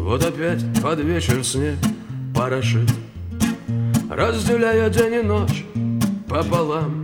Вот опять под вечер снег порошит, разделяя день и ночь пополам.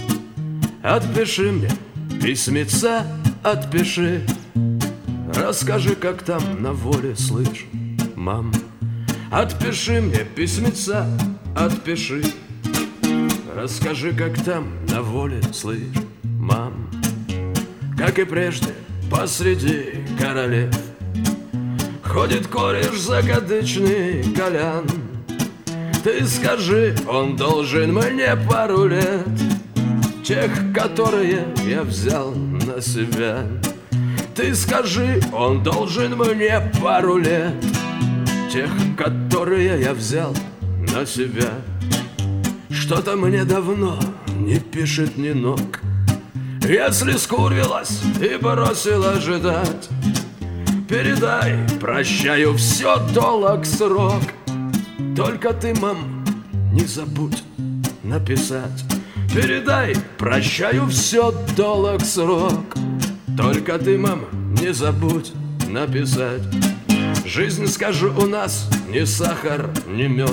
Отпиши мне письмеца, отпиши, расскажи, как там на воле, слышь, мам. Отпиши мне письмеца, отпиши, расскажи, как там на воле, слышь, мам. Как и прежде, посреди королев ходит кореш закадычный Колян. Ты скажи, он должен мне пару лет, тех, которые я взял на себя. Ты скажи, он должен мне пару лет, тех, которые я взял на себя. Что-то мне давно не пишет ни ног. Если скурвилась и бросила ждать, передай, прощаю, все долг срок. Только ты, мам, не забудь написать. Передай, прощаю, все долг срок. Только ты, мам, не забудь написать. Жизнь, скажу, у нас не сахар, не мед,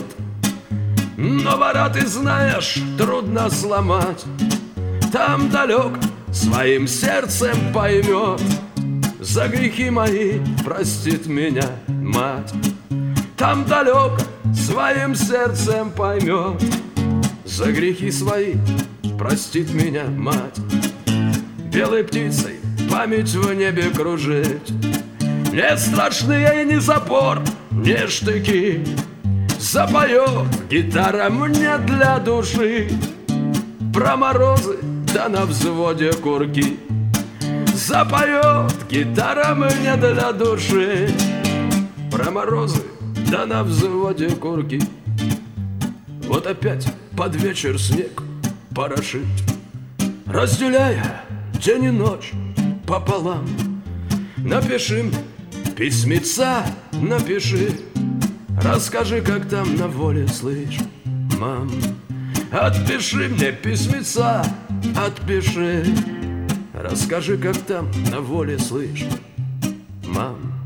но вора, ты знаешь, трудно сломать. Там далек своим сердцем поймет, за грехи мои простит меня мать. Там далек своим сердцем поймет, за грехи свои простит меня мать. Белой птицей память в небе кружить, не страшны ей ни запор, ни штыки. Запоет гитара мне для души про морозы, да на взводе курки. Запоет гитара мне для души про морозы, да на взводе курки. Вот опять под вечер снег порошит, разделяя день и ночь пополам. Напиши мне письмеца, напиши, расскажи, как там на воле, слышь, мам. Отпиши мне письмеца, отпиши, расскажи, как там на воле, слышь, мам.